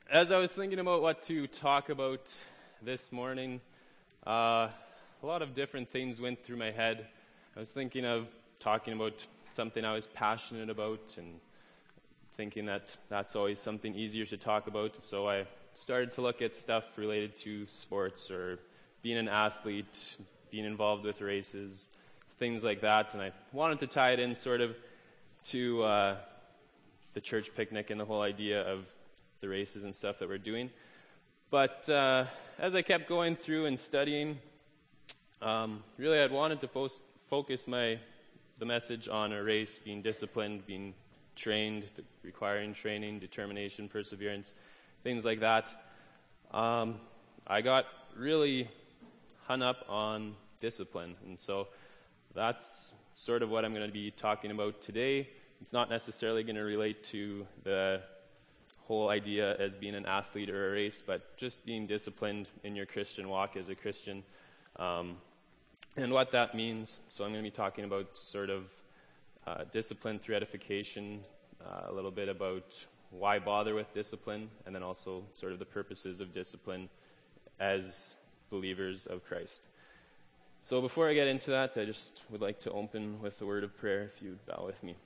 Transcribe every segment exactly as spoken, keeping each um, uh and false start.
as I was thinking about what to talk about this morning, uh, a lot of different things went through my head. I was thinking of talking about something I was passionate about and thinking that that's always something easier to talk about. So I started to look at stuff related to sports or being an athlete, being involved with races, things like that. And I wanted to tie it in sort of to uh, the church picnic and the whole idea of the races and stuff that we're doing. But uh, as I kept going through and studying, um, really I'd wanted to fo- focus my the message on a race, being disciplined, being trained, requiring training, determination, perseverance, things like that. Um, I got really hung up on discipline, and so that's sort of what I'm going to be talking about today. It's not necessarily going to relate to the whole idea as being an athlete or a race, but just being disciplined in your Christian walk as a Christian, um, and what that means. So I'm going to be talking about sort of uh, discipline through edification, uh, a little bit about why bother with discipline, and then also sort of the purposes of discipline as believers of Christ. So before I get into that, I just would like to open with a word of prayer, if you would bow with me.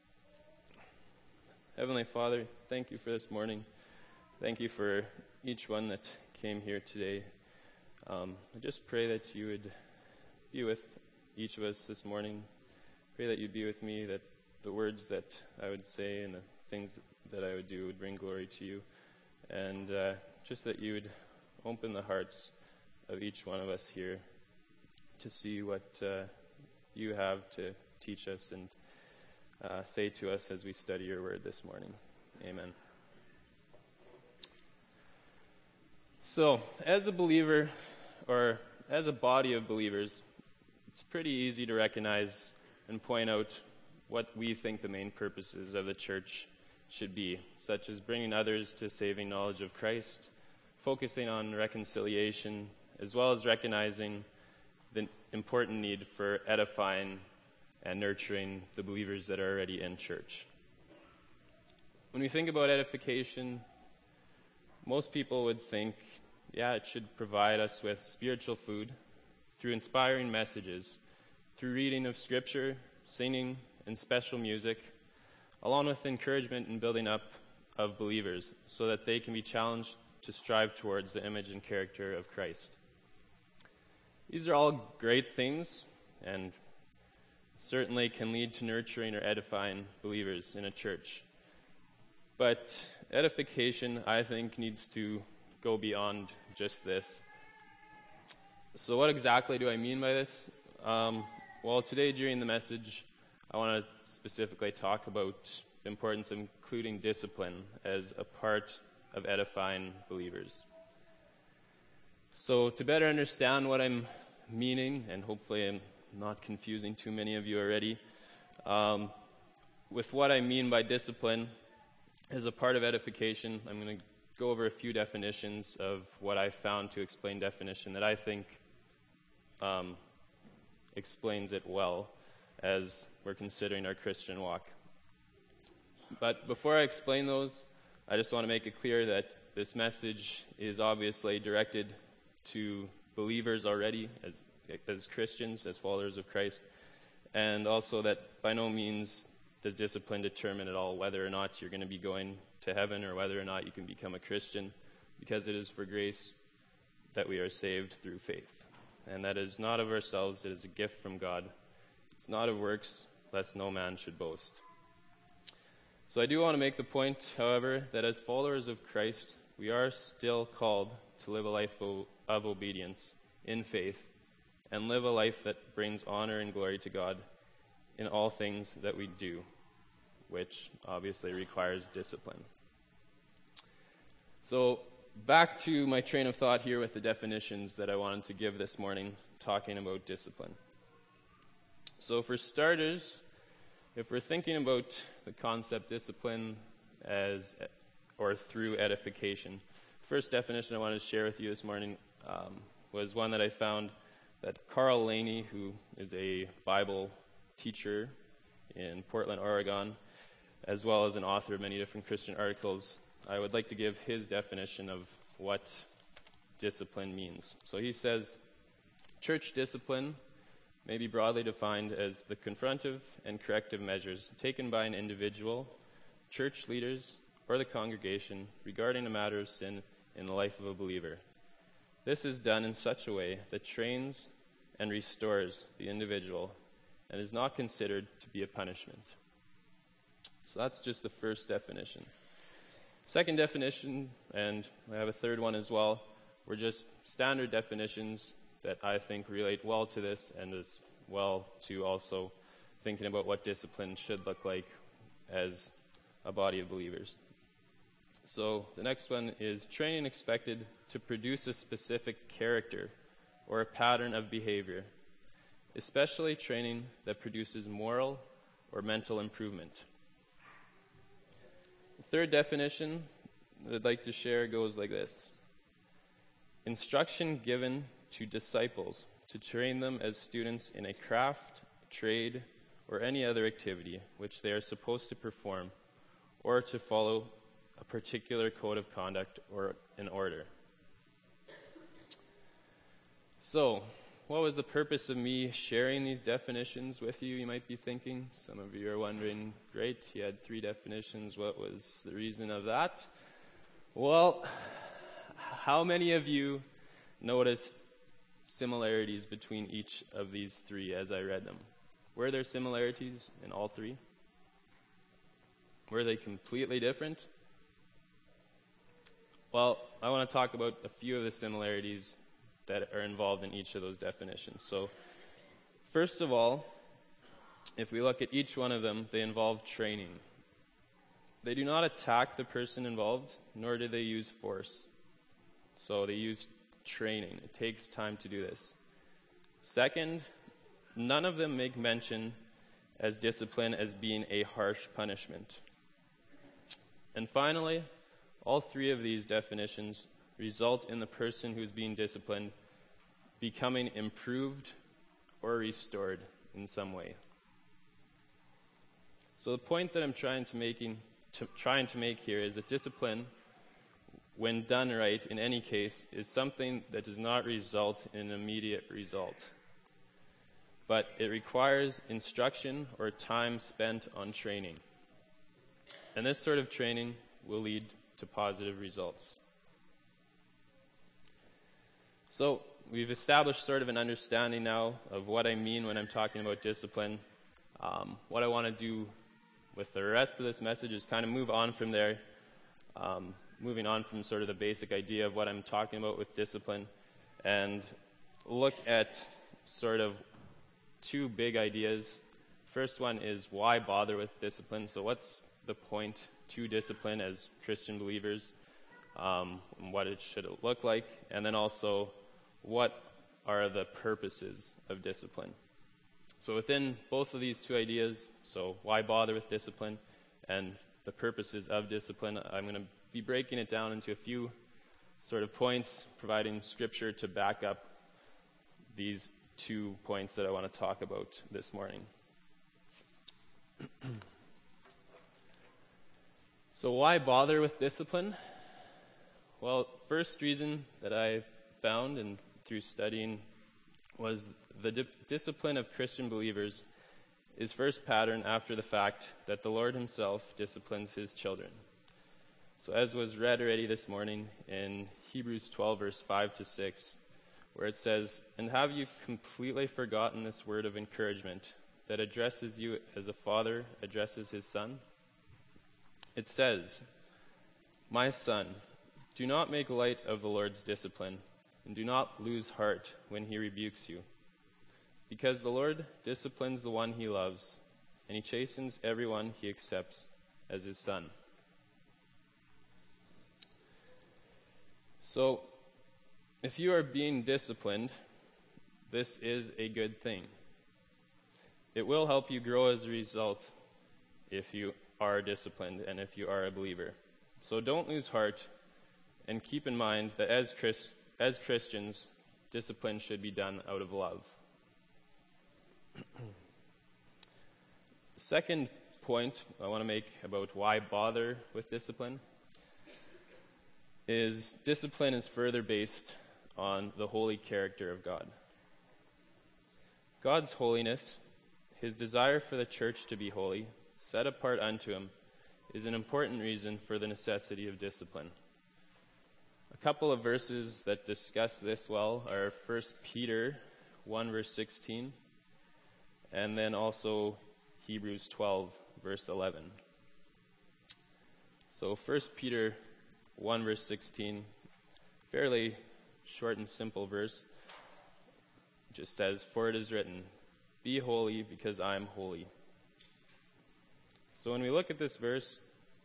Heavenly Father, thank you for this morning. Thank you for each one that came here today. Um, I just pray that you would be with each of us this morning. Pray that you'd be with me, that the words that I would say and the things that I would do would bring glory to you. And uh, just that you would open the hearts of each one of us here to see what uh, you have to teach us and Uh, say to us as we study your word this morning. Amen. So, as a believer, or as a body of believers, it's pretty easy to recognize and point out what we think the main purposes of the church should be, such as bringing others to saving knowledge of Christ, focusing on reconciliation, as well as recognizing the important need for edifying and nurturing the believers that are already in church. When we think about edification, most people would think, yeah, it should provide us with spiritual food through inspiring messages, through reading of Scripture, singing, and special music, along with encouragement and building up of believers so that they can be challenged to strive towards the image and character of Christ. These are all great things, and certainly can lead to nurturing or edifying believers in a church. But edification, I think, needs to go beyond just this. So what exactly do I mean by this? Um, well, today during the message, I want to specifically talk about the importance of including discipline as a part of edifying believers. So to better understand what I'm meaning, and hopefully I'm not confusing too many of you already, um, with what I mean by discipline as a part of edification, I'm going to go over a few definitions of what I found to explain definition that I think um, explains it well as we're considering our Christian walk. But before I explain those, I just want to make it clear that this message is obviously directed to believers already as as Christians, as followers of Christ, and also that by no means does discipline determine at all whether or not you're going to be going to heaven or whether or not you can become a Christian, because it is for grace that we are saved through faith. And that is not of ourselves, it is a gift from God. It's not of works, lest no man should boast. So I do want to make the point, however, that as followers of Christ, we are still called to live a life of obedience in faith, and live a life that brings honor and glory to God in all things that we do, which obviously requires discipline. So back to my train of thought here with the definitions that I wanted to give this morning, talking about discipline. So for starters, if we're thinking about the concept discipline as or through edification, first definition I wanted to share with you this morning um, was one that I found that Carl Laney, who is a Bible teacher in Portland, Oregon, as well as an author of many different Christian articles, I would like to give his definition of what discipline means. So he says, church discipline may be broadly defined as the confrontive and corrective measures taken by an individual, church leaders, or the congregation regarding a matter of sin in the life of a believer. This is done in such a way that trains and restores the individual and is not considered to be a punishment. So that's just the first definition. Second definition, and I have a third one as well, were just standard definitions that I think relate well to this and as well to also thinking about what discipline should look like as a body of believers. So the next one is training expected to produce a specific character or a pattern of behavior, especially training that produces moral or mental improvement. The third definition that I'd like to share goes like this: instruction given to disciples to train them as students in a craft, trade, or any other activity which they are supposed to perform, or to follow a particular code of conduct or an order. So, what was the purpose of me sharing these definitions with you, you might be thinking? Some of you are wondering, great, he had three definitions, what was the reason of that? Well, how many of you noticed similarities between each of these three as I read them? Were there similarities in all three? Were they completely different? Well, I want to talk about a few of the similarities that are involved in each of those definitions. So, first of all, if we look at each one of them, they involve training. They do not attack the person involved, nor do they use force. So they use training. It takes time to do this. Second, none of them make mention as discipline as being a harsh punishment. And finally, all three of these definitions result in the person who's being disciplined becoming improved or restored in some way. So the point that I'm trying to making to, trying to make here is that discipline, when done right in any case, is something that does not result in an immediate result. But it requires instruction or time spent on training. And this sort of training will lead to positive results. So we've established sort of an understanding now of what I mean when I'm talking about discipline. Um, what I want to do with the rest of this message is kind of move on from there, um, moving on from sort of the basic idea of what I'm talking about with discipline, and look at sort of two big ideas. First one is why bother with discipline? So what's the point to discipline as Christian believers? Um, what it should look like? And then also, what are the purposes of discipline? So within both of these two ideas, so why bother with discipline and the purposes of discipline, I'm going to be breaking it down into a few sort of points, providing scripture to back up these two points that I want to talk about this morning. So why bother with discipline? Well, first reason that I found and through studying was the di- discipline of Christian believers is first patterned after the fact that the Lord himself disciplines his children. So as was read already this morning in Hebrews twelve, verse five to six, where it says, "And have you completely forgotten this word of encouragement that addresses you as a father addresses his son? It says, 'My son, do not make light of the Lord's discipline, and do not lose heart when he rebukes you. Because the Lord disciplines the one he loves, and he chastens everyone he accepts as his son.'" So, if you are being disciplined, this is a good thing. It will help you grow as a result if you are disciplined and if you are a believer. So don't lose heart, and keep in mind that as Chris, as Christians, discipline should be done out of love. Second point I want to make about why bother with discipline is discipline is further based on the holy character of God. God's holiness, his desire for the church to be holy, set apart unto him, is an important reason for the necessity of discipline. A couple of verses that discuss this well are First Peter one, verse sixteen, and then also Hebrews twelve, verse eleven. So First Peter one, verse sixteen, fairly short and simple verse, just says, "For it is written, be holy because I am holy." So when we look at this verse,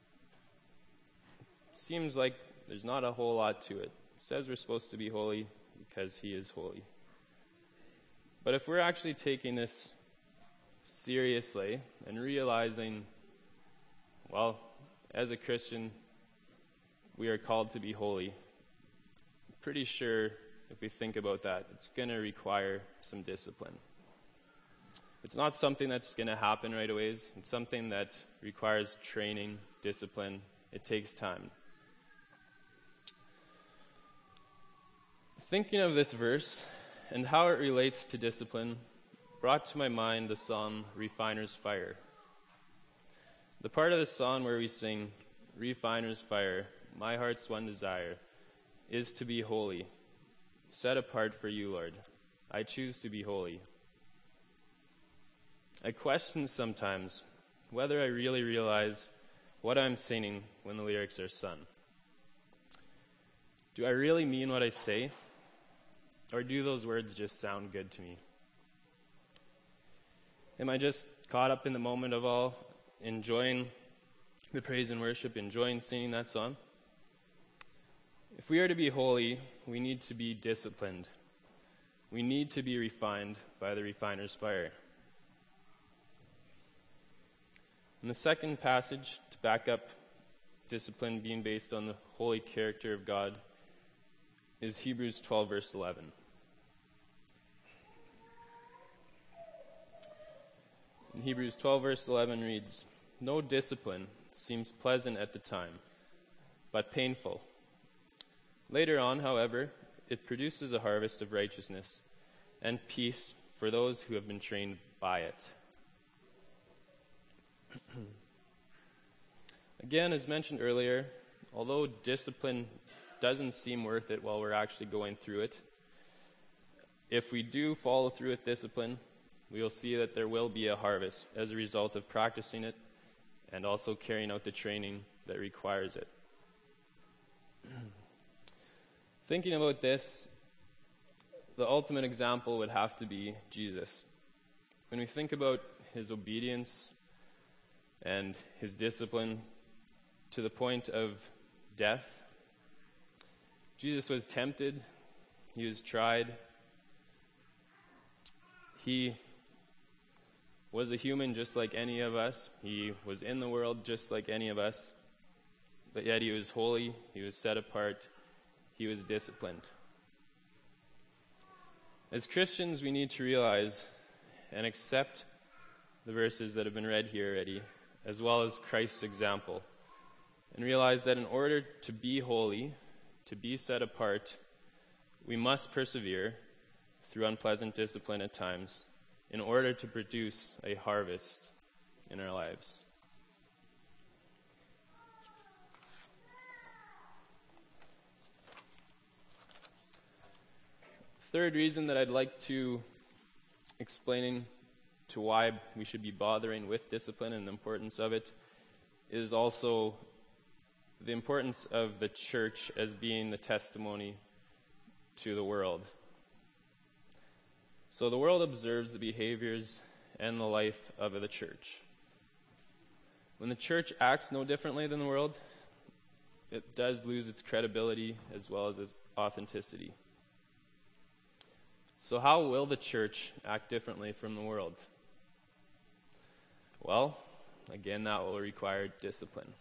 it seems like there's not a whole lot to it. It says we're supposed to be holy because he is holy. But if we're actually taking this seriously and realizing, well, as a Christian, we are called to be holy, I'm pretty sure if we think about that, it's going to require some discipline. It's not something that's going to happen right away. It's something that requires training, discipline. It takes time. Thinking of this verse and how it relates to discipline brought to my mind the song Refiner's Fire. The part of the song where we sing, "Refiner's fire, my heart's one desire, is to be holy, set apart for you, Lord. I choose to be holy." I question sometimes whether I really realize what I'm singing when the lyrics are sung. Do I really mean what I say? Or do those words just sound good to me? Am I just caught up in the moment of all, enjoying the praise and worship, enjoying singing that song? If we are to be holy, we need to be disciplined. We need to be refined by the refiner's fire. And the second passage to back up discipline being based on the holy character of God is Hebrews twelve, verse eleven. In Hebrews twelve, verse eleven reads, "No discipline seems pleasant at the time, but painful. Later on, however, it produces a harvest of righteousness and peace for those who have been trained by it." Again, as mentioned earlier, although discipline doesn't seem worth it while we're actually going through it, if we do follow through with discipline, we will see that there will be a harvest as a result of practicing it and also carrying out the training that requires it. Thinking about this, the ultimate example would have to be Jesus. When we think about his obedience and his discipline to the point of death, Jesus was tempted, he was tried, he was a human just like any of us, he was in the world just like any of us, but yet he was holy, he was set apart, he was disciplined. As Christians, we need to realize and accept the verses that have been read here already, as well as Christ's example, and realize that in order to be holy, to be set apart, we must persevere through unpleasant discipline at times in order to produce a harvest in our lives. Third reason that I'd like to explaining to why we should be bothering with discipline and the importance of it is also the importance of the church as being the testimony to the world. So the world observes the behaviors and the life of the church. When the church acts no differently than the world, it does lose its credibility as well as its authenticity. So how will the church act differently from the world? Well, again, that will require discipline.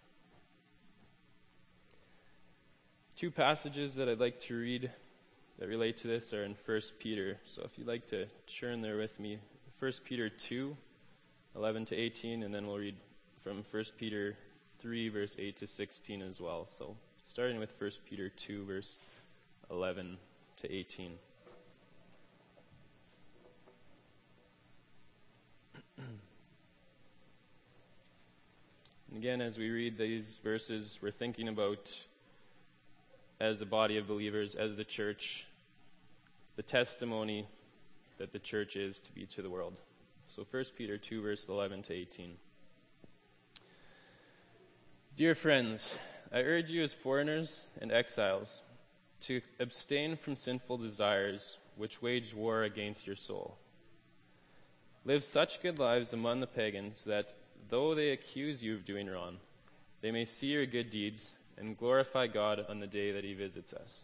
Two passages that I'd like to read that relate to this are in First Peter. So if you'd like to churn there with me, First Peter two, eleven to eighteen, and then we'll read from First Peter three, verse eight to sixteen as well. So starting with First Peter two, verse eleven to eighteen. And again, as we read these verses, we're thinking about, as a body of believers, as the church, the testimony that the church is to be to the world. So First Peter two, verse eleven to eighteen. Dear friends, I urge you as foreigners and exiles to abstain from sinful desires which wage war against your soul. Live such good lives among the pagans that, though they accuse you of doing wrong, they may see your good deeds and glorify God on the day that he visits us.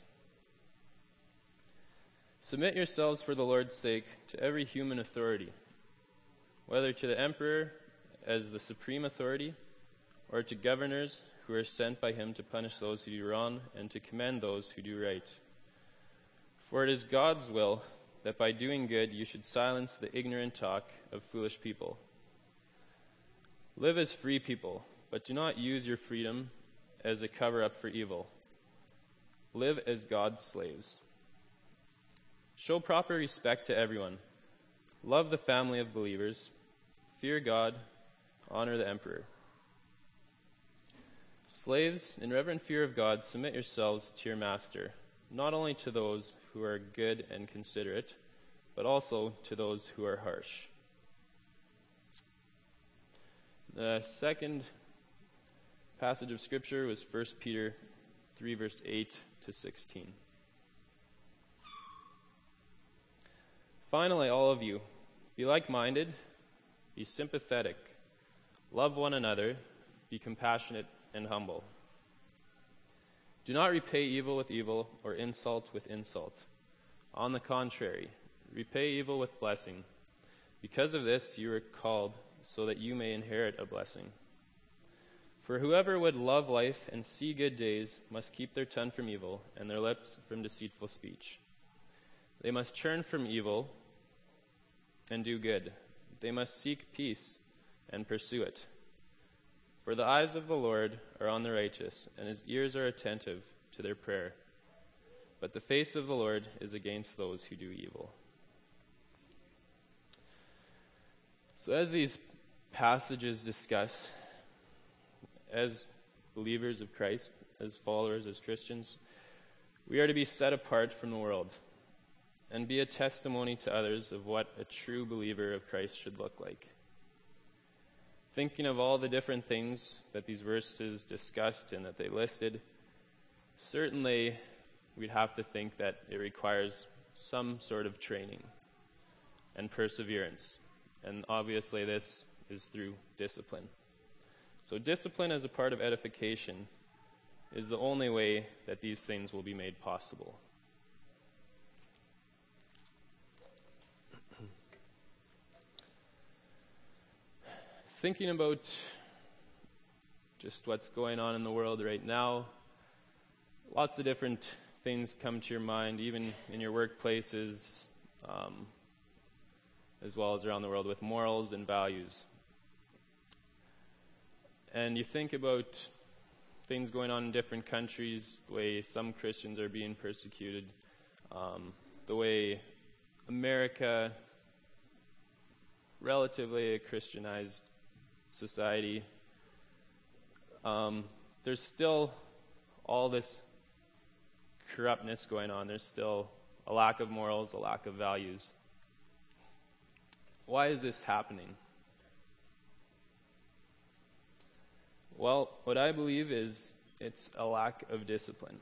Submit yourselves for the Lord's sake to every human authority, whether to the emperor as the supreme authority, or to governors who are sent by him to punish those who do wrong and to commend those who do right. For it is God's will that by doing good you should silence the ignorant talk of foolish people. Live as free people, but do not use your freedom as a cover-up for evil. Live as God's slaves. Show proper respect to everyone. Love the family of believers. Fear God. Honor the emperor. Slaves, in reverent fear of God, submit yourselves to your master, not only to those who are good and considerate, but also to those who are harsh. The second passage of Scripture was First Peter three, verse eight to sixteen. Finally, all of you, be like-minded, be sympathetic, love one another, be compassionate and humble. Do not repay evil with evil or insult with insult. On the contrary, repay evil with blessing. Because of this you are called, so that you may inherit a blessing. For whoever would love life and see good days must keep their tongue from evil and their lips from deceitful speech. They must turn from evil and do good. They must seek peace and pursue it. For the eyes of the Lord are on the righteous, and his ears are attentive to their prayer. But the face of the Lord is against those who do evil. So as these passages discuss, as believers of Christ, as followers, as Christians, we are to be set apart from the world and be a testimony to others of what a true believer of Christ should look like. Thinking of all the different things that these verses discussed and that they listed, certainly we'd have to think that it requires some sort of training and perseverance. And obviously this is through discipline. So discipline as a part of edification is the only way that these things will be made possible. Thinking about just what's going on in the world right now, lots of different things come to your mind, even in your workplaces, um, as well as around the world, with morals and values. And you think about things going on in different countries, the way some Christians are being persecuted, um, the way America, relatively a Christianized society, um, there's still all this corruptness going on. There's still a lack of morals, a lack of values. Why is this happening? Well, what I believe is it's a lack of discipline.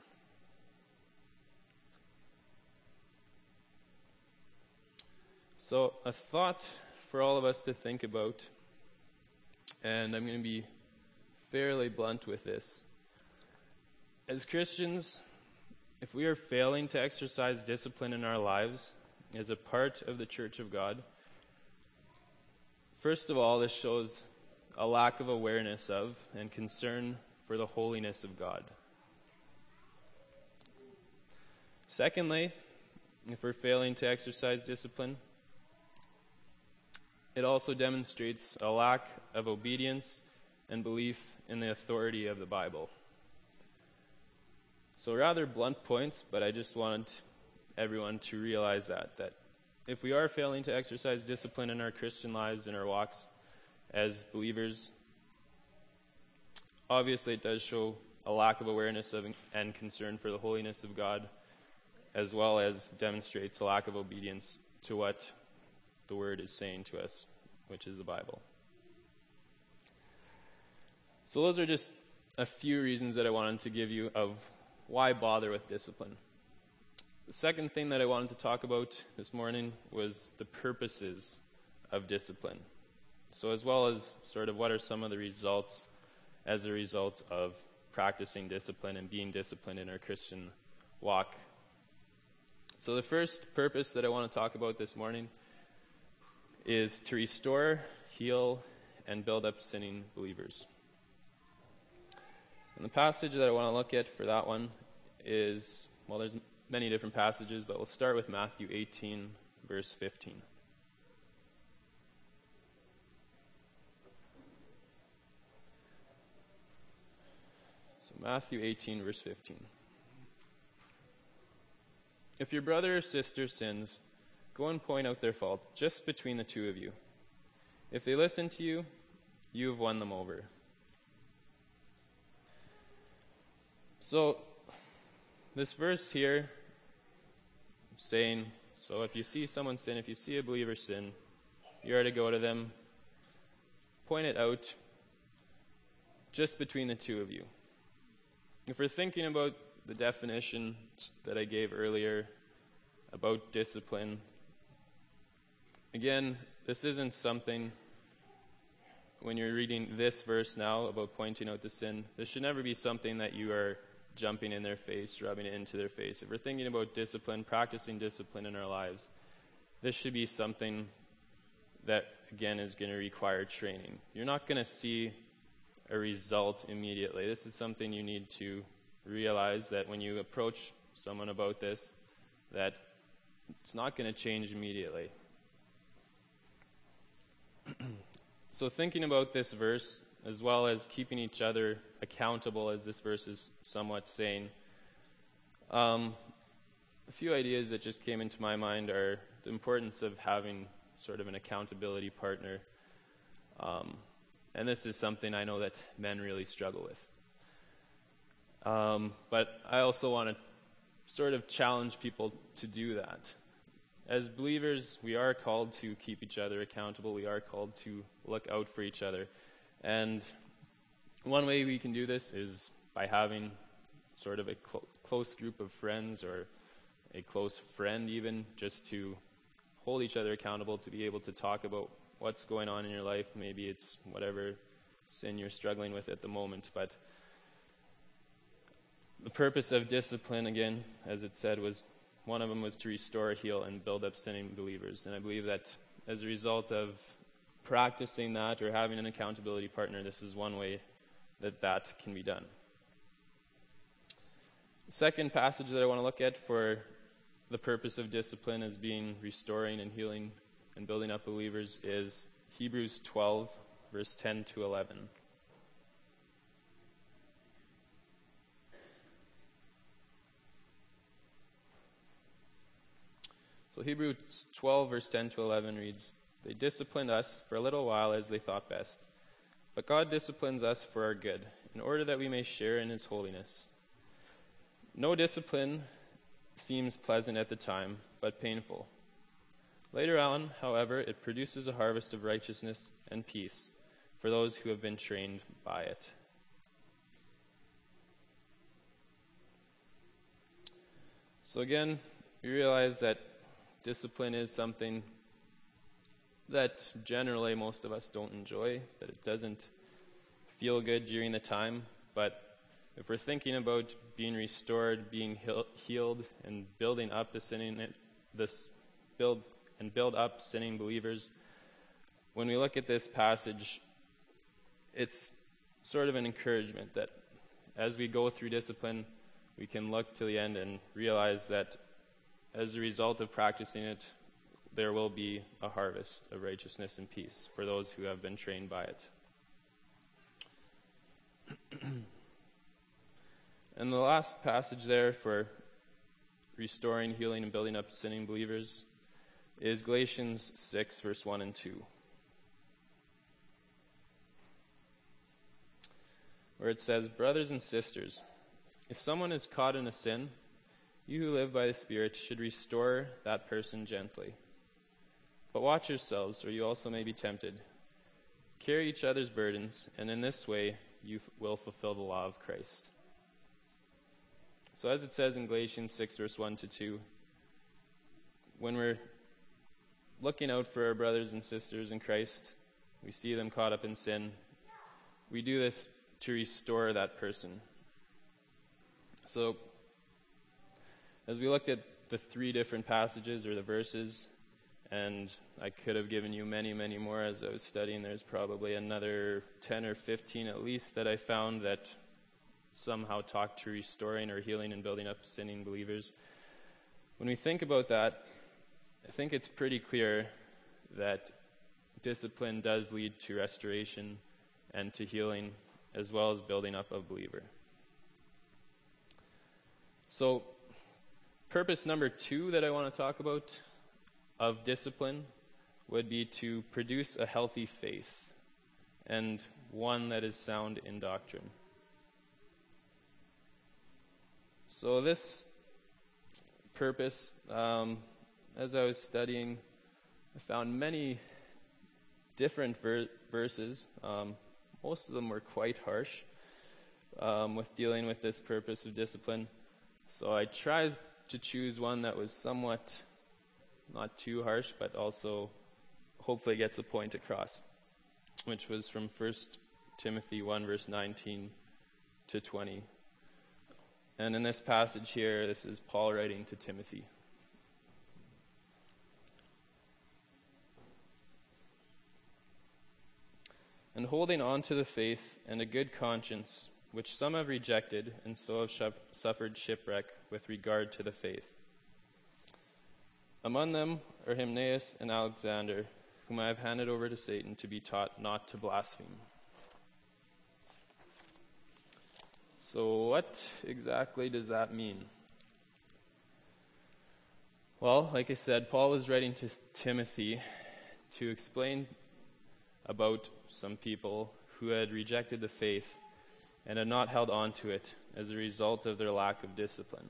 So a thought for all of us to think about, and I'm going to be fairly blunt with this. As Christians, if we are failing to exercise discipline in our lives as a part of the Church of God, first of all, this shows a lack of awareness of and concern for the holiness of God. Secondly, if we're failing to exercise discipline, it also demonstrates a lack of obedience and belief in the authority of the Bible. So rather blunt points, but I just want everyone to realize that, that if we are failing to exercise discipline in our Christian lives, in our walks as believers, obviously it does show a lack of awareness of and concern for the holiness of God, as well as demonstrates a lack of obedience to what the Word is saying to us, which is the Bible. So those are just a few reasons that I wanted to give you of why bother with discipline. The second thing that I wanted to talk about this morning was the purposes of discipline. So as well as sort of what are some of the results as a result of practicing discipline and being disciplined in our Christian walk. So the first purpose that I want to talk about this morning is to restore, heal, and build up sinning believers. And the passage that I want to look at for that one is, well, there's many different passages, but we'll start with Matthew eighteen, verse fifteen. So Matthew eighteen, verse fifteen. If your brother or sister sins, go and point out their fault just between the two of you. If they listen to you, you have won them over. So, this verse here saying, so if you see someone sin, if you see a believer sin, you are to go to them, point it out just between the two of you. If we're thinking about the definition that I gave earlier about discipline, again, this isn't something, when you're reading this verse now about pointing out the sin, this should never be something that you are jumping in their face, rubbing it into their face. If we're thinking about discipline, practicing discipline in our lives, this should be something that, again, is going to require training. You're not going to see a result immediately. This is something you need to realize, that when you approach someone about this, that it's not going to change immediately. So thinking about this verse, as well as keeping each other accountable, as this verse is somewhat saying, um, a few ideas that just came into my mind are the importance of having sort of an accountability partner. Um, and this is something I know that men really struggle with. Um, but I also want to sort of challenge people to do that. As believers, we are called to keep each other accountable. We are called to look out for each other. And one way we can do this is by having sort of a cl- close group of friends, or a close friend even, just to hold each other accountable, to be able to talk about what's going on in your life. Maybe it's whatever sin you're struggling with at the moment. But the purpose of discipline, again, as it said, was one of them was to restore, heal, and build up sinning believers. And I believe that as a result of practicing that, or having an accountability partner, this is one way that that can be done. The second passage that I want to look at for the purpose of discipline as being restoring and healing and building up believers is Hebrews twelve, verse ten to eleven. So Hebrews twelve, verse ten to eleven reads, "They disciplined us for a little while as they thought best. But God disciplines us for our good, in order that we may share in His holiness. No discipline seems pleasant at the time, but painful. Later on, however, it produces a harvest of righteousness and peace for those who have been trained by it." So again, we realize that discipline is something that generally most of us don't enjoy, that it doesn't feel good during the time. But if we're thinking about being restored, being heal- healed, and building up the sinning, this build and build up sinning believers, when we look at this passage, it's sort of an encouragement that as we go through discipline, we can look to the end and realize that as a result of practicing it, there will be a harvest of righteousness and peace for those who have been trained by it. And the last passage there for restoring, healing, and building up sinning believers is Galatians six, verse one and two. Where it says, "Brothers and sisters, if someone is caught in a sin, you who live by the Spirit should restore that person gently. But watch yourselves, or you also may be tempted. Carry each other's burdens, and in this way you f- will fulfill the law of Christ." So as it says in Galatians six, verse one to two, when we're looking out for our brothers and sisters in Christ, we see them caught up in sin, we do this to restore that person. So, as we looked at the three different passages or the verses, and I could have given you many, many more as I was studying, there's probably another ten or fifteen at least that I found that somehow talk to restoring or healing and building up sinning believers. When we think about that, I think it's pretty clear that discipline does lead to restoration and to healing, as well as building up a believer. So, purpose number two that I want to talk about of discipline would be to produce a healthy faith, and one that is sound in doctrine. So this purpose, um, as I was studying, I found many different ver- verses. Um, most of them were quite harsh um, with dealing with this purpose of discipline. So I tried to choose one that was somewhat not too harsh, but also hopefully gets the point across, which was from First Timothy one, verse nineteen to twenty. And in this passage here, this is Paul writing to Timothy. "And holding on to the faith and a good conscience, which some have rejected, and so have sh- suffered shipwreck with regard to the faith. Among them are Hymenaeus and Alexander, whom I have handed over to Satan to be taught not to blaspheme." So what exactly does that mean? Well, like I said, Paul was writing to Timothy to explain about some people who had rejected the faith and had not held on to it as a result of their lack of discipline.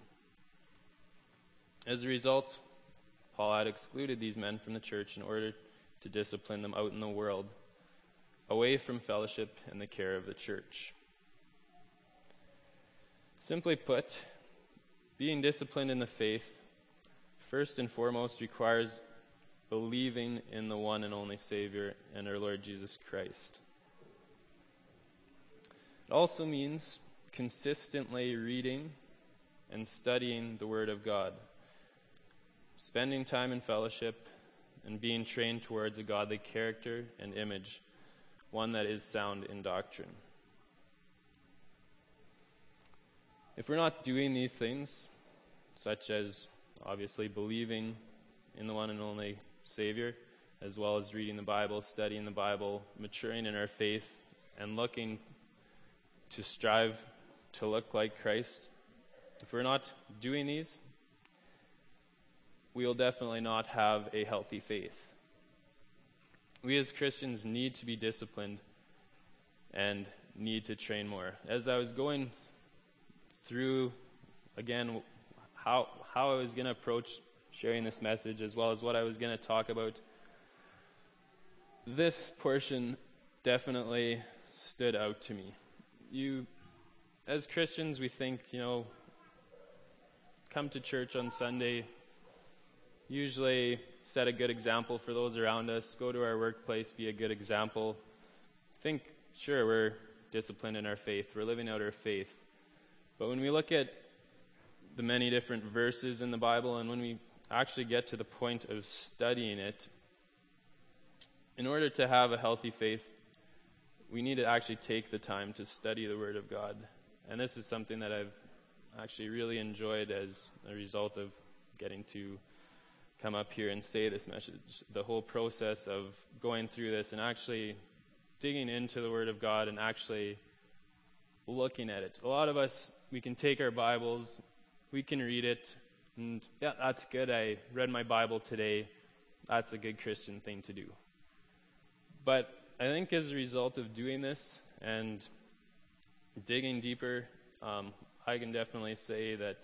As a result, Paul had excluded these men from the church in order to discipline them out in the world, away from fellowship and the care of the church. Simply put, being disciplined in the faith, first and foremost, requires believing in the one and only Savior and our Lord Jesus Christ. It also means consistently reading and studying the Word of God, spending time in fellowship, and being trained towards a godly character and image, one that is sound in doctrine. If we're not doing these things, such as obviously believing in the one and only Savior, as well as reading the Bible, studying the Bible, maturing in our faith, and looking to strive to look like Christ, if we're not doing these, we will definitely not have a healthy faith. We as Christians need to be disciplined and need to train more. As I was going through, again, how how I was going to approach sharing this message, as well as what I was going to talk about, this portion definitely stood out to me. You, as Christians, we think, you know, come to church on Sunday, usually set a good example for those around us, go to our workplace, be a good example. Think, sure, we're disciplined in our faith, we're living out our faith. But when we look at the many different verses in the Bible, and when we actually get to the point of studying it, in order to have a healthy faith, we need to actually take the time to study the Word of God. And this is something that I've actually really enjoyed as a result of getting to come up here and say this message. The whole process of going through this and actually digging into the Word of God and actually looking at it. A lot of us, we can take our Bibles, we can read it, and yeah, that's good. I read my Bible today. That's a good Christian thing to do. But I think as a result of doing this and digging deeper, um, I can definitely say that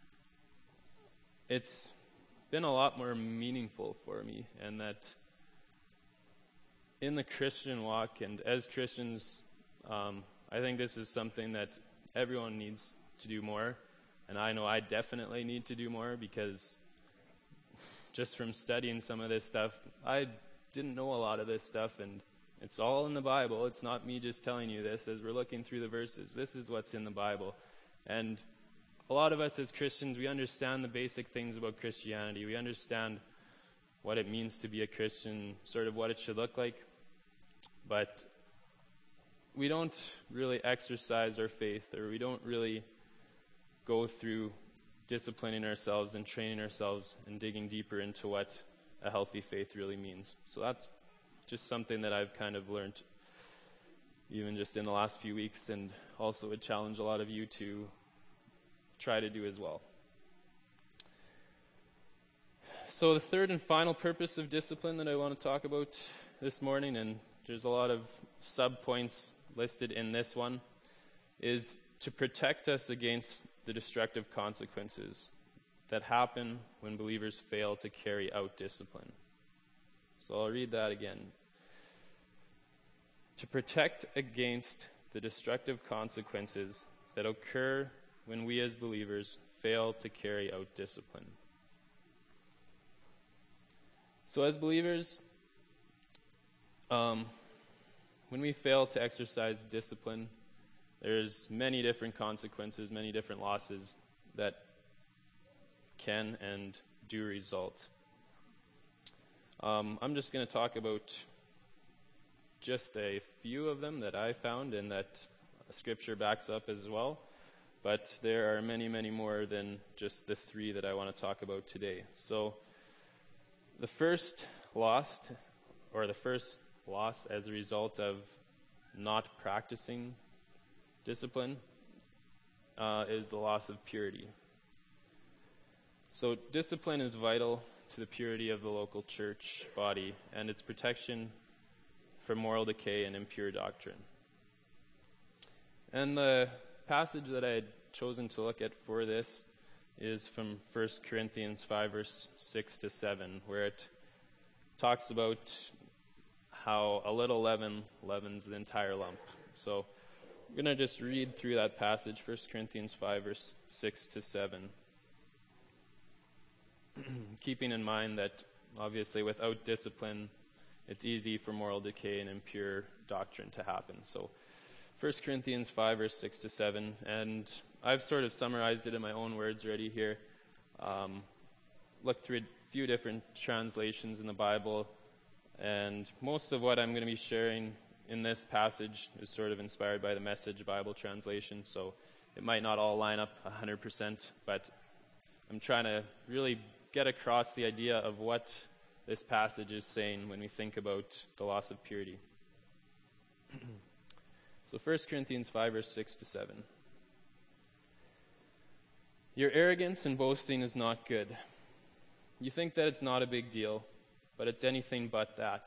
it's been a lot more meaningful for me, and that in the Christian walk and as Christians, um, I think this is something that everyone needs to do more, and I know I definitely need to do more, because just from studying some of this stuff, I didn't know a lot of this stuff, and it's all in the Bible. It's not me just telling you this as we're looking through the verses. This is what's in the Bible. And a lot of us as Christians, we understand the basic things about Christianity. We understand what it means to be a Christian, sort of what it should look like. But we don't really exercise our faith, or we don't really go through disciplining ourselves and training ourselves and digging deeper into what a healthy faith really means. So that's just something that I've kind of learned even just in the last few weeks, and also would challenge a lot of you to try to do as well. So the third and final purpose of discipline that I want to talk about this morning, and there's a lot of sub-points listed in this one, is to protect us against the destructive consequences that happen when believers fail to carry out discipline. So I'll read that again. To protect against the destructive consequences that occur when we as believers fail to carry out discipline. So as believers, um, when we fail to exercise discipline, there's many different consequences, many different losses that can and do result. Um, I'm just going to talk about just a few of them that I found and that Scripture backs up as well. But there are many, many more than just the three that I want to talk about today. So the first loss, or the first loss as a result of not practicing discipline, uh, is the loss of purity. So discipline is vital to the purity of the local church body and its protection from moral decay and impure doctrine. And the passage that I had chosen to look at for this is from First Corinthians five, verse six to seven, where it talks about how a little leaven leavens the entire lump. So I'm going to just read through that passage, First Corinthians five, verse six to seven. Keeping in mind that, obviously, without discipline, it's easy for moral decay and impure doctrine to happen. So First Corinthians five, verse six to seven, and I've sort of summarized it in my own words already here. Um, looked through a few different translations in the Bible, and most of what I'm going to be sharing in this passage is sort of inspired by the Message Bible translation, so it might not all line up one hundred percent, but I'm trying to really get across the idea of what this passage is saying when we think about the loss of purity. So First Corinthians five, verse six to seven. Your arrogance and boasting is not good. You think that it's not a big deal, but it's anything but that.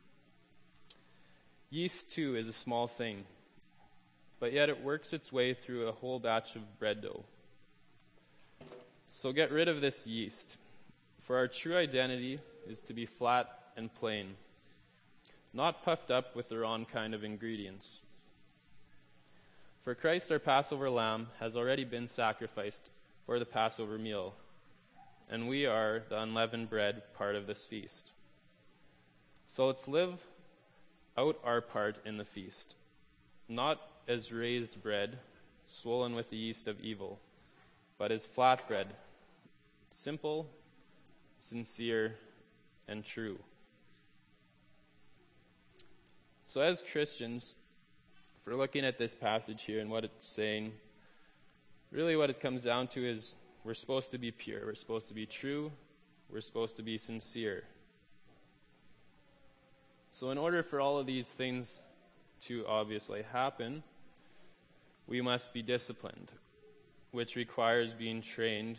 Yeast, too, is a small thing, but yet it works its way through a whole batch of bread dough. So get rid of this yeast, for our true identity is to be flat and plain, not puffed up with the wrong kind of ingredients. For Christ, our Passover lamb, has already been sacrificed for the Passover meal, and we are the unleavened bread part of this feast. So let's live out our part in the feast, not as raised bread, swollen with the yeast of evil, but as flat bread, simple, sincere, and true. So as Christians, if we're looking at this passage here and what it's saying, really what it comes down to is we're supposed to be pure, we're supposed to be true, we're supposed to be sincere. So in order for all of these things to obviously happen, we must be disciplined. which requires being trained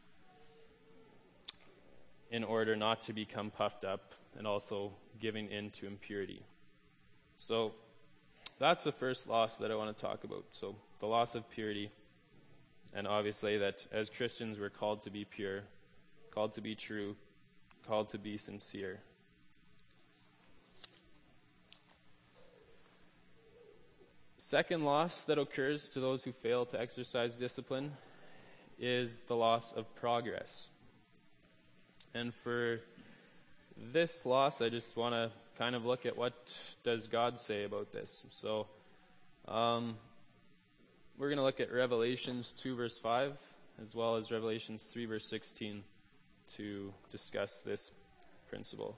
in order not to become puffed up and also giving in to impurity. So that's the first loss that I want to talk about. So the loss of purity, and obviously that as Christians we're called to be pure, called to be true, called to be sincere. Second loss that occurs to those who fail to exercise discipline is the loss of progress. And for this loss, I just want to kind of look at what does God say about this. So um, we're going to look at Revelations two verse five as well as Revelations three verse sixteen to discuss this principle.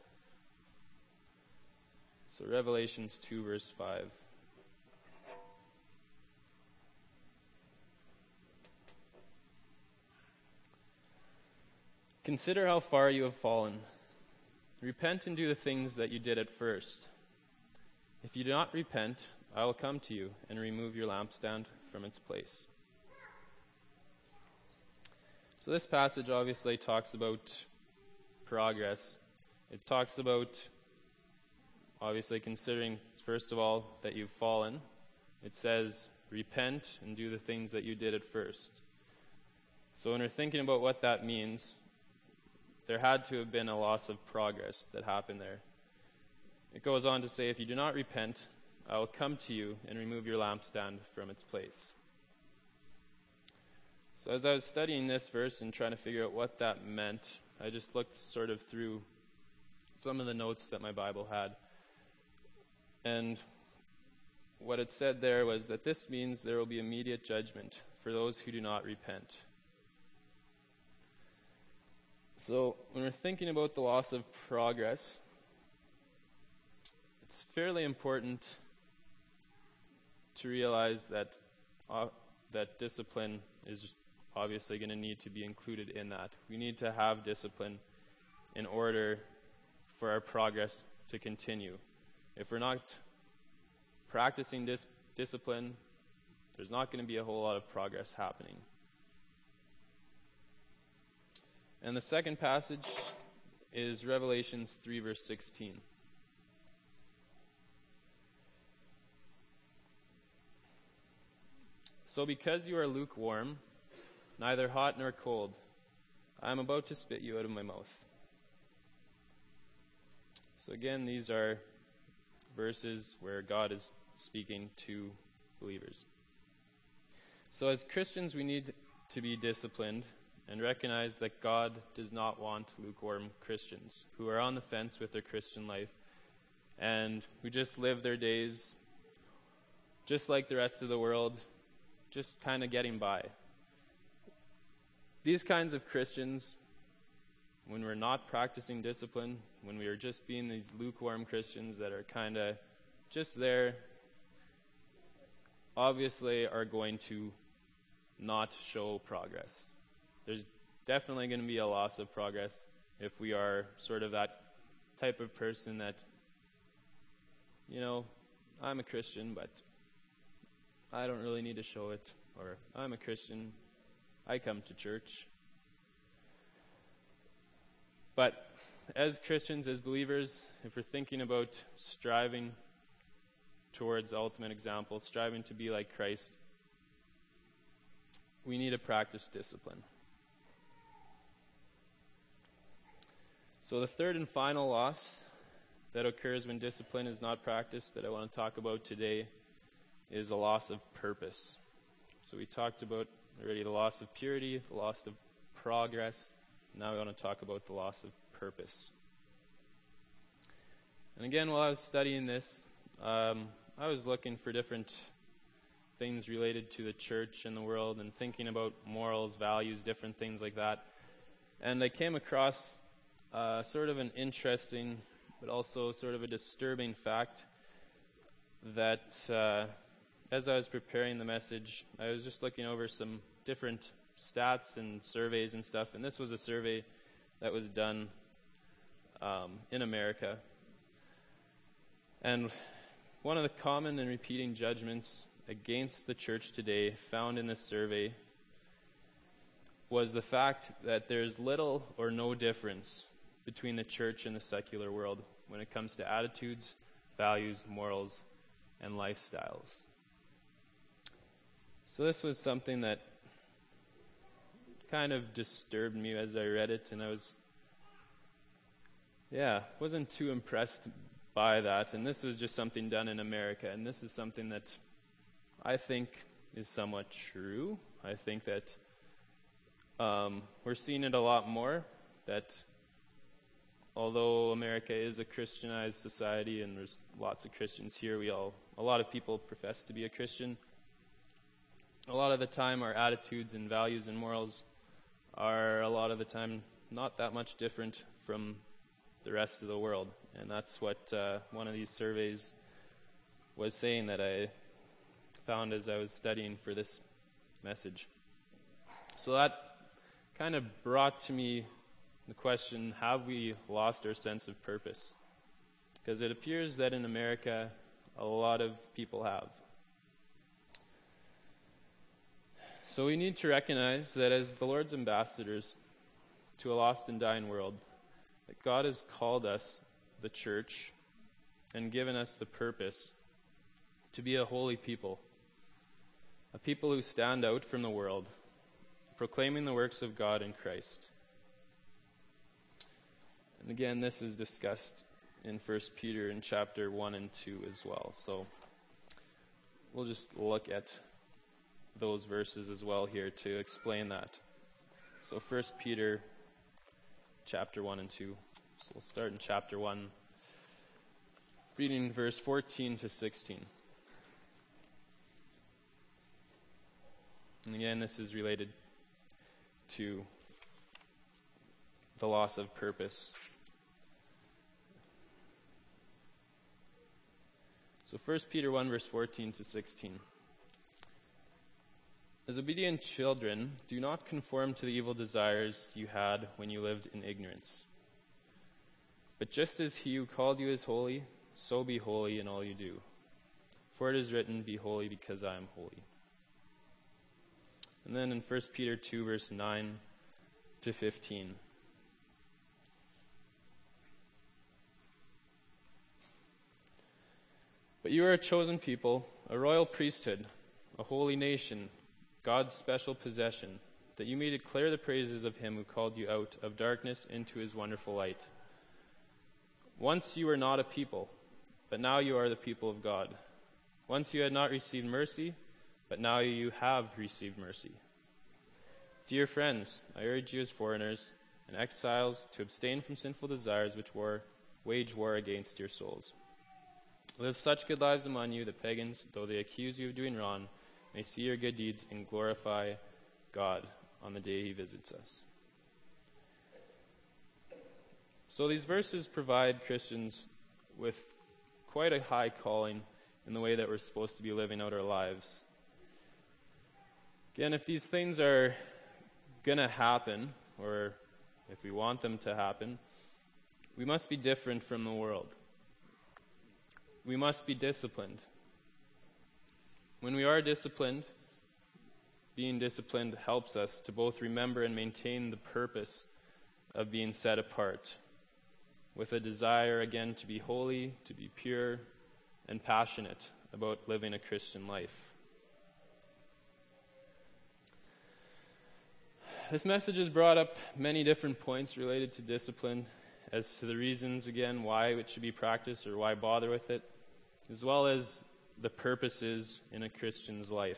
So Revelations two verse five. Consider how far you have fallen. Repent and do the things that you did at first. If you do not repent, I will come to you and remove your lampstand from its place. So this passage obviously talks about progress. It talks about, obviously, considering, first of all, that you've fallen. It says, repent and do the things that you did at first. So when we're thinking about what that means, there had to have been a loss of progress that happened there. It goes on to say, if you do not repent, I will come to you and remove your lampstand from its place. So as I was studying this verse and trying to figure out what that meant, I just looked sort of through some of the notes that my Bible had. And what it said there was that this means there will be immediate judgment for those who do not repent. So when we're thinking about the loss of progress, it's fairly important to realize that uh, that discipline is obviously going to need to be included in that. We need to have discipline in order for our progress to continue. If we're not practicing this discipline, there's not going to be a whole lot of progress happening. And the second passage is Revelations three verse sixteen. So because you are lukewarm, neither hot nor cold, I am about to spit you out of my mouth. So again, these are verses where God is speaking to believers. So as Christians, we need to be disciplined and recognize that God does not want lukewarm Christians who are on the fence with their Christian life and who just live their days just like the rest of the world, just kind of getting by. These kinds of Christians, when we're not practicing discipline, when we are just being these lukewarm Christians that are kind of just there, obviously are going to not show progress. There's definitely going to be a loss of progress if we are sort of that type of person that, you know, I'm a Christian, but I don't really need to show it. Or I'm a Christian, I come to church. But as Christians, as believers, if we're thinking about striving towards the ultimate example, striving to be like Christ, we need to practice discipline. So the third and final loss that occurs when discipline is not practiced that I want to talk about today is a loss of purpose. So we talked about already the loss of purity, the loss of progress. Now we want to talk about the loss of purpose. And again, while I was studying this, um, I was looking for different things related to the church and the world and thinking about morals, values, different things like that. And I came across uh, sort of an interesting but also sort of a disturbing fact that uh, as I was preparing the message, I was just looking over some different stats and surveys and stuff, and this was a survey that was done um, in America. And one of the common and repeating judgments against the church today found in this survey was the fact that there's little or no difference between the church and the secular world when it comes to attitudes, values, morals, and lifestyles. So this was something that kind of disturbed me as I read it, and I was, yeah, wasn't too impressed by that. And this was just something done in America, and this is something that I think is somewhat true. I think that um, we're seeing it a lot more, that although America is a Christianized society and there's lots of Christians here, we all, a lot of people profess to be a Christian. A lot of the time our attitudes and values and morals are a lot of the time not that much different from the rest of the world. And that's what uh, one of these surveys was saying that I found as I was studying for this message. So that kind of brought to me the question, have we lost our sense of purpose? Because it appears that in America, a lot of people have. So we need to recognize that as the Lord's ambassadors to a lost and dying world, that God has called us, the church, and given us the purpose to be a holy people, a people who stand out from the world, proclaiming the works of God in Christ. And again, this is discussed in First Peter in chapter one and two as well. So we'll just look at those verses as well here to explain that. So First Peter chapter one and two. So we'll start in chapter one, reading verse fourteen to sixteen. And again, this is related to the loss of purpose. So First Peter one, verse fourteen to sixteen. As obedient children, do not conform to the evil desires you had when you lived in ignorance. But just as he who called you is holy, so be holy in all you do. For it is written, be holy because I am holy. And then in First Peter two, verse nine to fifteen. But you are a chosen people, a royal priesthood, a holy nation, God's special possession, that you may declare the praises of him who called you out of darkness into his wonderful light. Once you were not a people, but now you are the people of God. Once you had not received mercy, but now you have received mercy. Dear friends, I urge you as foreigners and exiles to abstain from sinful desires which war, wage war against your souls. Live such good lives among you that pagans, though they accuse you of doing wrong, may see your good deeds and glorify God on the day he visits us. So these verses provide Christians with quite a high calling in the way that we're supposed to be living out our lives. Again, if these things are going to happen, or if we want them to happen, we must be different from the world. We must be disciplined. When we are disciplined, being disciplined helps us to both remember and maintain the purpose of being set apart, with a desire, again, to be holy, to be pure, and passionate about living a Christian life. This message has brought up many different points related to discipline, as to the reasons, again, why it should be practiced or why bother with it, as well as the purposes in a Christian's life.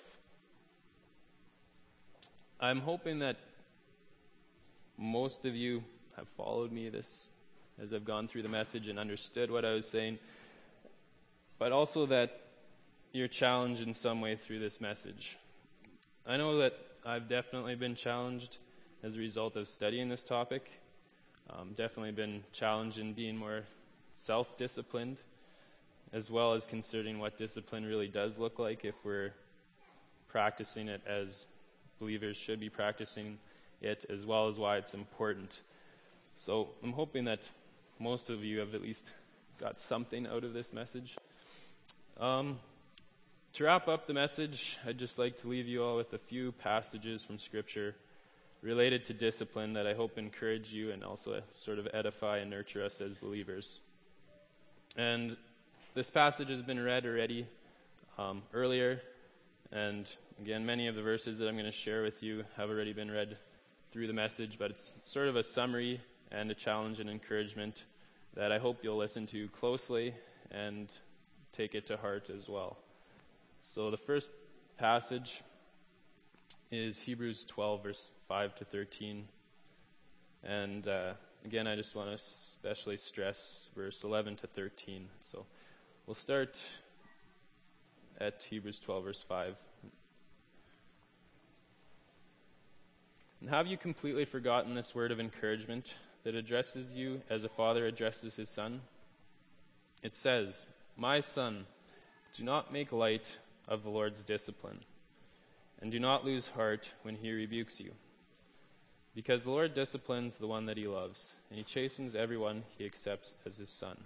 I'm hoping that most of you have followed me this as I've gone through the message and understood what I was saying, but also that you're challenged in some way through this message. I know that I've definitely been challenged as a result of studying this topic. Um, definitely been challenged in being more self-disciplined, as well as considering what discipline really does look like if we're practicing it as believers should be practicing it, as well as why it's important. So I'm hoping that most of you have at least got something out of this message. Um, to wrap up the message, I'd just like to leave you all with a few passages from Scripture related to discipline that I hope encourage you and also sort of edify and nurture us as believers. And this passage has been read already um, earlier, and again, many of the verses that I'm going to share with you have already been read through the message, but it's sort of a summary and a challenge and encouragement that I hope you'll listen to closely and take it to heart as well. So the first passage is Hebrews twelve, verse five to thirteen. And uh, again, I just want to especially stress verse eleven to thirteen. So we'll start at Hebrews twelve, verse five. And have you completely forgotten this word of encouragement that addresses you as a father addresses his son? It says, "My son, do not make light of the Lord's discipline, and do not lose heart when he rebukes you. Because the Lord disciplines the one that he loves, and he chastens everyone he accepts as his son.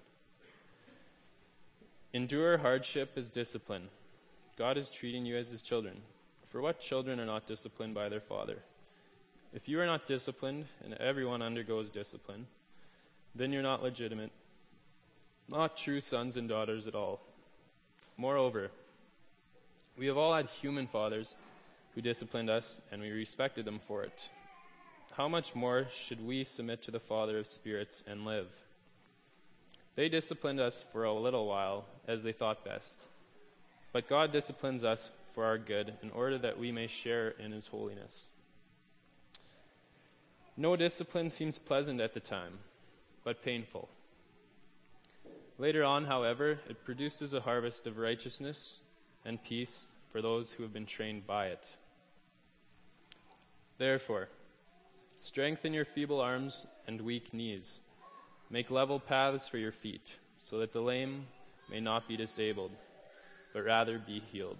Endure hardship as discipline. God is treating you as his children. For what children are not disciplined by their father? If you are not disciplined, and everyone undergoes discipline, then you're not legitimate, not true sons and daughters at all. Moreover, we have all had human fathers who disciplined us, and we respected them for it. How much more should we submit to the Father of spirits and live? They disciplined us for a little while, as they thought best. But God disciplines us for our good, in order that we may share in his holiness. No discipline seems pleasant at the time, but painful. Later on, however, it produces a harvest of righteousness and peace for those who have been trained by it. Therefore, strengthen your feeble arms and weak knees. Make level paths for your feet, so that the lame may not be disabled, but rather be healed."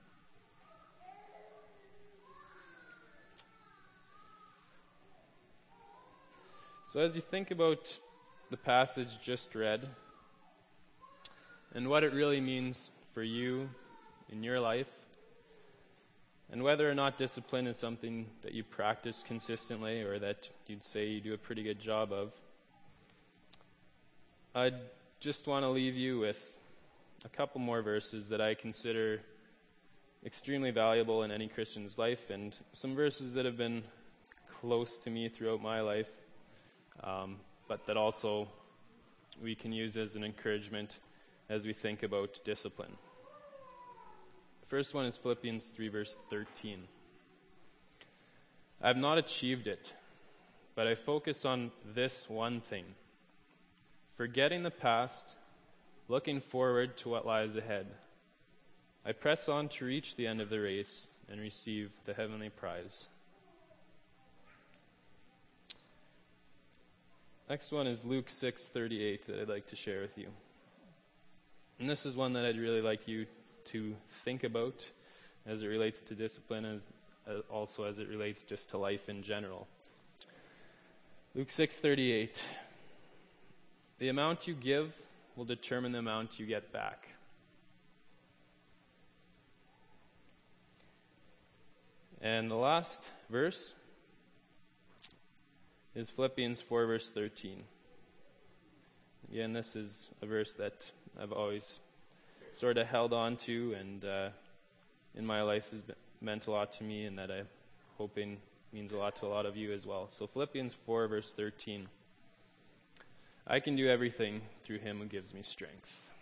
So as you think about the passage just read, and what it really means for you in your life, and whether or not discipline is something that you practice consistently or that you'd say you do a pretty good job of, I just want to leave you with a couple more verses that I consider extremely valuable in any Christian's life, and some verses that have been close to me throughout my life, um, but that also we can use as an encouragement as we think about discipline. The first one is Philippians three, verse thirteen. "I have not achieved it, but I focus on this one thing, forgetting the past, looking forward to what lies ahead. I press on to reach the end of the race and receive the heavenly prize." Next one is Luke six thirty-eight that I'd like to share with you. And this is one that I'd really like you to think about as it relates to discipline, as uh, also as it relates just to life in general. Luke six thirty-eight. "The amount you give will determine the amount you get back." And the last verse is Philippians four, verse thirteen. Again, this is a verse that I've always sort of held on to, and uh, in my life has been, meant a lot to me, and that I'm hoping means a lot to a lot of you as well. So Philippians four, verse thirteen. "I can do everything through him who gives me strength."